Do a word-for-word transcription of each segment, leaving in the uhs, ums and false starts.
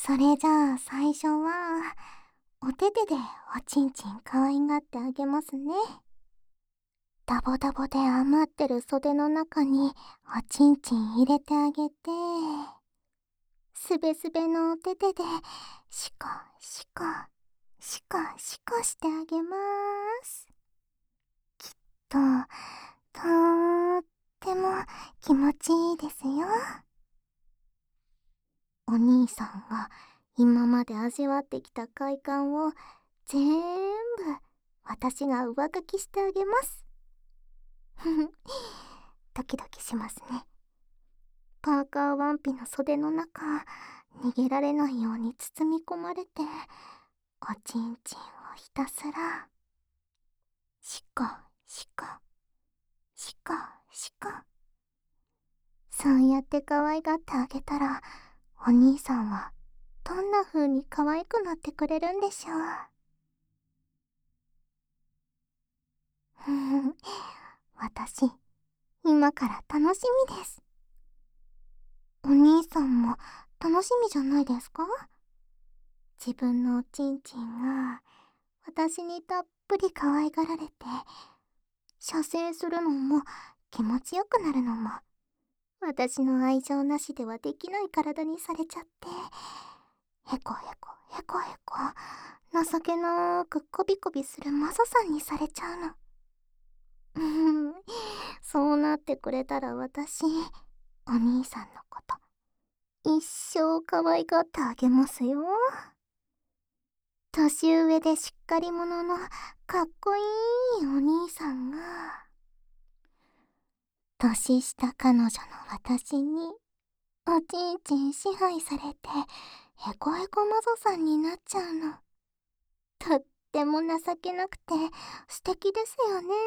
それじゃあ最初は、お手手でおちんちん可愛がってあげますね。ダボダボで余ってる袖の中におちんちん入れてあげて、すべすべのお手手でシコシコシコシコしてあげます。きっととーっても気持ちいいですよ。お兄さんが今まで味わってきた快感をぜーんぶ私が上書きしてあげます。ふふ、ドキドキしますね。パーカーワンピの袖の中、逃げられないように包み込まれて、おちんちんをひたすらシコシコシコシコ、そうやって可愛がってあげたら、お兄さんはどんな風に可愛くなってくれるんでしょう。ふふ、私今から楽しみです。お兄さんも楽しみじゃないですか？自分のおちんちんが私にたっぷり可愛がられて、射精するのも気持ちよくなるのも、私の愛情なしではできない体にされちゃって、へこへこへこへこ情けなーくこびこびするマサさんにされちゃうの。うーん、そうなってくれたら私、お兄さんのこと一生可愛がってあげますよ。年上でしっかり者のかっこいいお兄さんが、年下彼女の私におちんちん支配されてへこへこマゾさんになっちゃうの。とっても情けなくて素敵ですよね。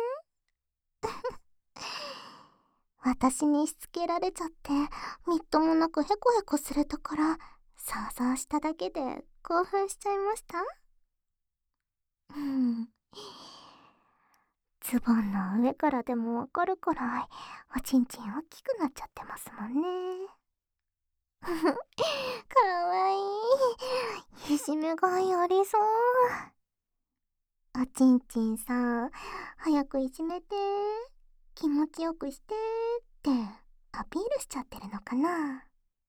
私にしつけられちゃってみっともなくへこへこするところ想像しただけで興奮しちゃいました。うん、ズボンの上からでもわかるくらいおちんちん大きくなっちゃってますもんね。かわいい、いじめがやりそう。おちんちんさん早くいじめて、気持ちよくしてってアピールしちゃってるのかな。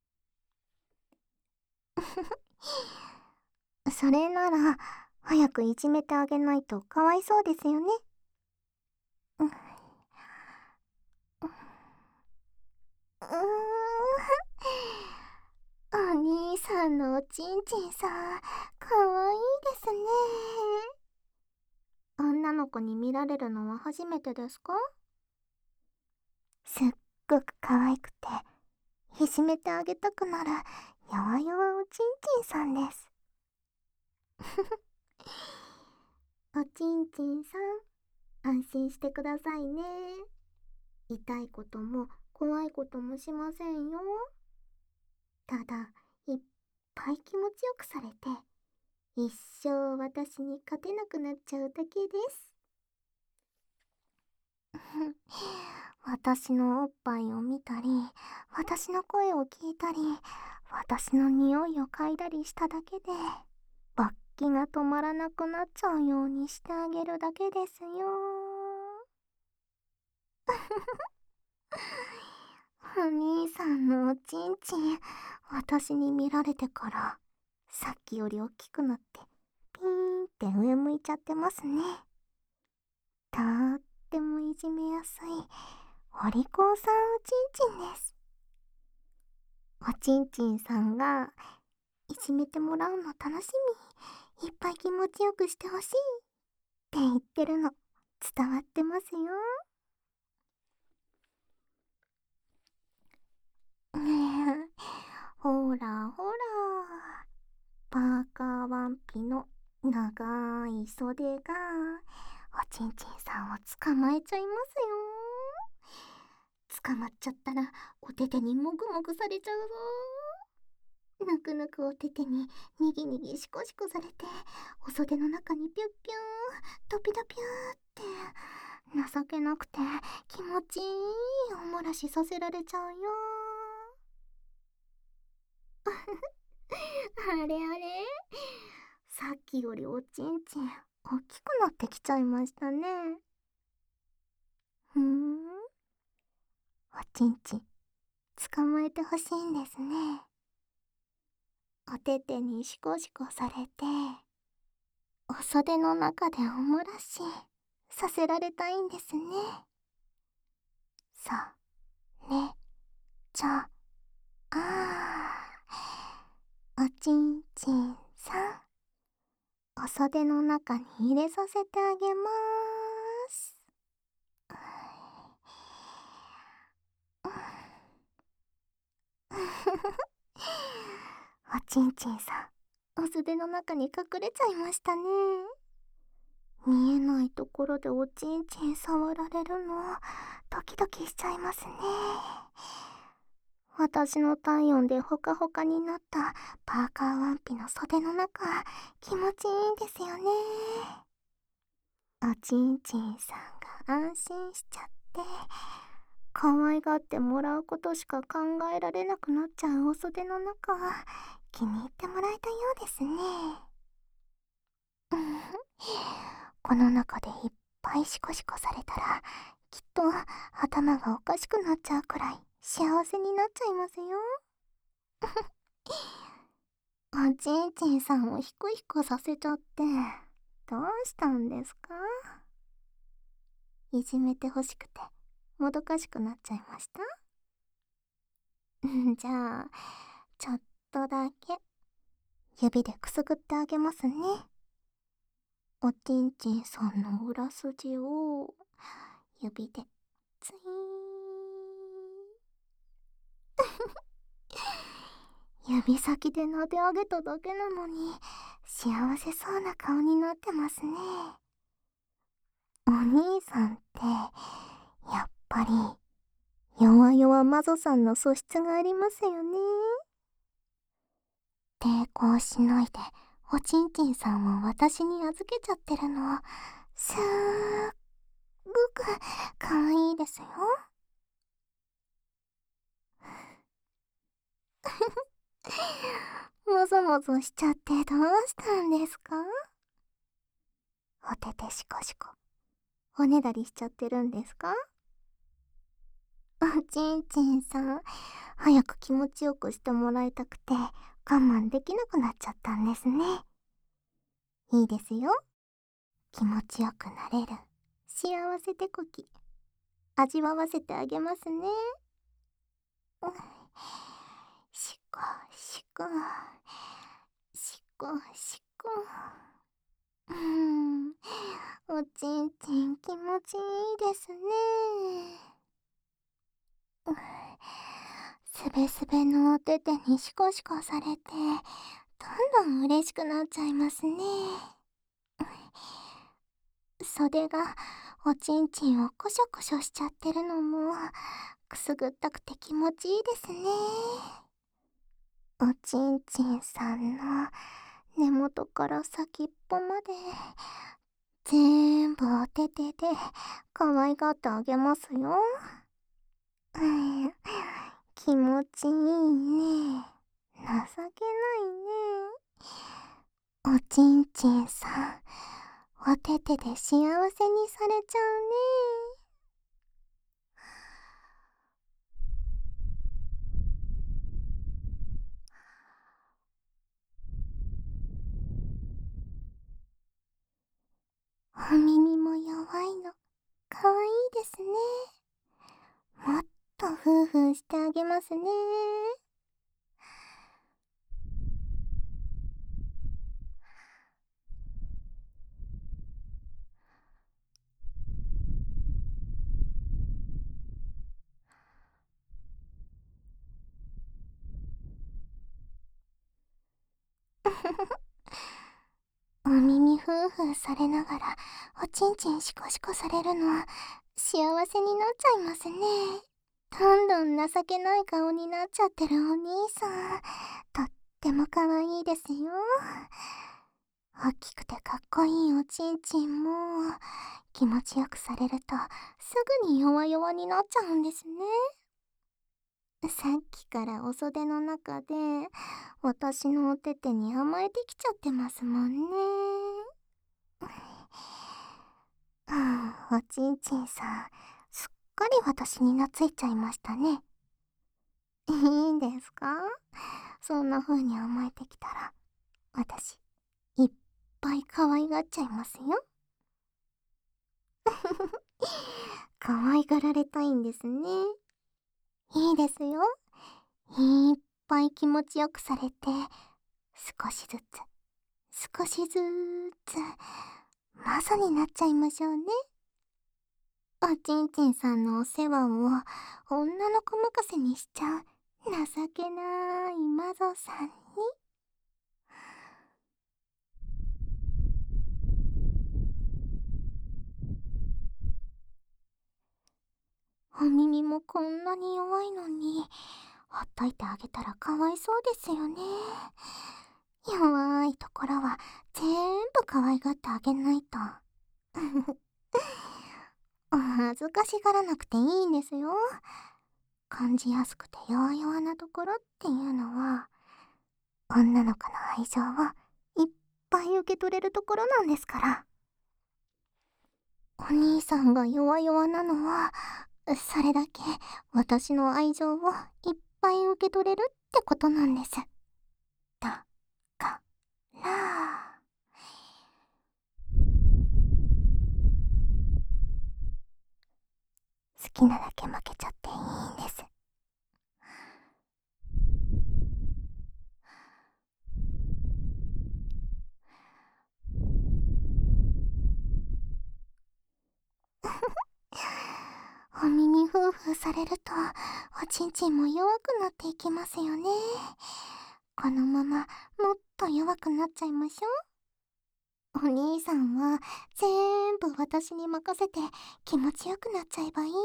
それなら早くいじめてあげないとかわいそうですよね。うん、うーん、お兄さんのおちんちんさ、かわいいですね。女の子に見られるのは初めてですか？すっごく可愛くて、いじめてあげたくなる弱々おちんちんさんです。おちんちんさん、安心してくださいね。痛いことも怖いこともしませんよ。ただ、いっぱい気持ちよくされて、一生私に勝てなくなっちゃうだけです。私のおっぱいを見たり、私の声を聞いたり、私の匂いを嗅いだりしただけで、勃起が止まらなくなっちゃうようにしてあげるだけですよ。お兄さんのおちんちん、私に見られてから、さっきより大きくなって、ピーンって上向いちゃってますね。とーってもいじめやすい、お利口さんおちんちんです。おちんちんさんが、いじめてもらうの楽しみ、いっぱい気持ちよくしてほしいって言ってるの、伝わってますよ。ねえ、ほらほら、パーカーワンピの長い袖がおちんちんさんを捕まえちゃいますよ。捕まっちゃったらお手手にもぐもぐされちゃうぞ。ぬくぬくお手手ににぎにぎしこしこされて、お袖の中にピュッピュードピドピューって情けなくて気持ちいいおもらしさせられちゃうよ。 あれあれ、さっきよりおちんちん大きくなってきちゃいましたね。ふーん、おちんちん捕まえてほしいんですね。おててにシコシコされて、お袖の中でおもらしさせられたいんですね。それじゃあー、おちんちんさん、お袖の中に入れさせてあげまーす。おちんちんさん、お袖の中に隠れちゃいましたね。見えないところでおちんちん触られるの、ドキドキしちゃいますね。私の体温でホカホカになったパーカーワンピの袖の中、気持ちいいんですよね。おちんちんさんが安心しちゃって、可愛がってもらうことしか考えられなくなっちゃうお袖の中、気に入ってもらえたようですね。この中でいっぱいシコシコされたら、きっと頭がおかしくなっちゃうくらい幸せになっちゃいますよ。おちんちんさんをヒコヒコさせちゃって、どうしたんですか？いじめてほしくて、もどかしくなっちゃいました？じゃあ、ちょっとだけ、指でくすぐってあげますね。おちんちんさんの裏筋を、指で、ツイーン。指先で撫で上げただけなのに、幸せそうな顔になってますね。お兄さんって、やっぱり、弱々マゾさんの素質がありますよね。抵抗しないで、おちんちんさんを私に預けちゃってるの、すーごくかわいいですよ。もぞもぞしちゃってどうしたんですか？おててシコシコ、おねだりしちゃってるんですか？おちんちんさん、早く気持ちよくしてもらいたくて我慢できなくなっちゃったんですね。いいですよ。気持ちよくなれる幸せ手こき、味わわせてあげますね。うん、しこしこ、しこしこ。うーん、おちんちん気持ちいいですね。うん、すべすべのおててにシコシコされて、どんどん嬉しくなっちゃいますね。袖がおちんちんをコショコショしちゃってるのもくすぐったくて気持ちいいですね。おちんちんさんの根元から先っぽまで全部おててで可愛がってあげますよ。うん、気持ちいいね。情けないね。おちんちんさん、おててで幸せにされちゃうね。お耳も弱いの、かわいいですね。もっとフーフーしてあげますね。お耳フーフーされながらおちんちんシコシコされるのは幸せになっちゃいますね。どんどん情けない顔になっちゃってるお兄さん、とっても可愛いですよ。大きくてかっこいいおちんちんも気持ちよくされるとすぐに弱々になっちゃうんですね。さっきからお袖の中で私のお手手に甘えてきちゃってますもんね。ああ、おちんちんさん、すっかり私に懐いちゃいましたね。いいんですか？そんな風に甘えてきたら、私、いっぱい可愛がっちゃいますよ。可愛がられたいんですね。いいですよ。いっぱい気持ちよくされて、少しずつ、少しずつ、マサになっちゃいましょうね。おちんちんさんのお世話を女の子任せにしちゃう情けないマゾさんに。お耳もこんなに弱いのに、ほっといてあげたらかわいそうですよね。弱いところは全部可愛がってあげないと。恥ずかしがらなくていいんですよ。感じやすくて弱々なところっていうのは、女の子の愛情をいっぱい受け取れるところなんですから。お兄さんが弱々なのは、それだけ私の愛情をいっぱい受け取れるってことなんです。だから、好きなだけ負けちゃっていいんです。お耳ふうふうされると、おちんちんも弱くなっていきますよね。このままもっと弱くなっちゃいましょう。お兄さんは全部私に任せて気持ちよくなっちゃえばいいんです。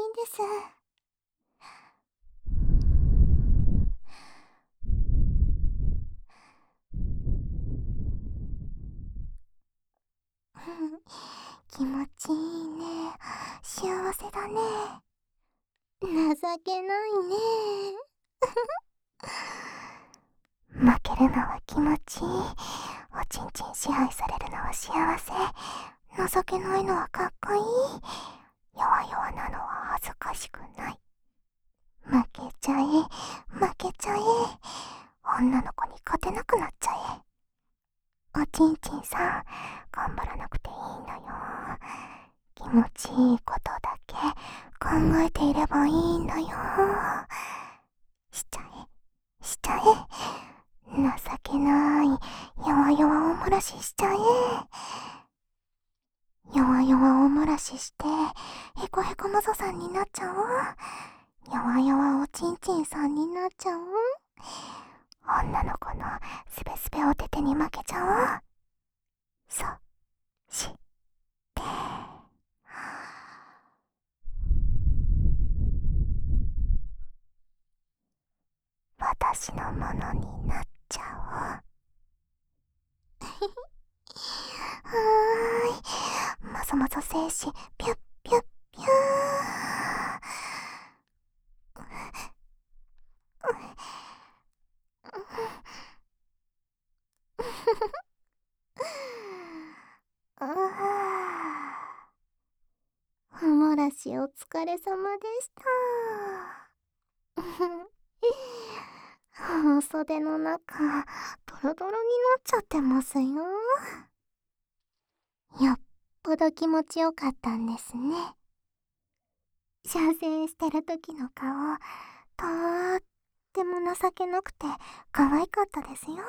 気持ちいいね。幸せだね。情けないね。負けるのは気持ちいい。おちんちん支配されるのは幸せ。情けないのはかっこいい。弱々なのは恥ずかしくない。負けちゃえ、負けちゃえ。女の子に勝てなくなっちゃえ。おちんちんさん、頑張らなくていいんだよ。気持ちいいことだけ考えていればいいんだよ。しちゃえ、しちゃえ。情けない弱々おもらししちゃえ。弱々おもらししてへこへこマゾさんになっちゃおう。弱々おちんちんさんになっちゃおう。女の子のすべすべお手手に負けちゃおう。そして私のものになっちゃおう。はーい。まぞまぞ精子、ピュッピュッピュー。ああ、おもらしお疲れ様でした。半袖の中、ドロドロになっちゃってますよ。よっぽど気持ちよかったんですね。射精してる時の顔、とーっても情けなくて可愛かったですよ。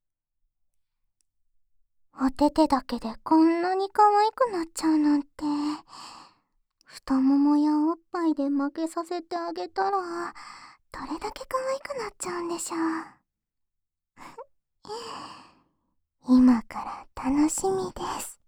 お手手だけでこんなに可愛くなっちゃうなんて。太ももやおっぱいで負けさせてあげたら、どれだけ可愛くなっちゃうんでしょう。今から楽しみです。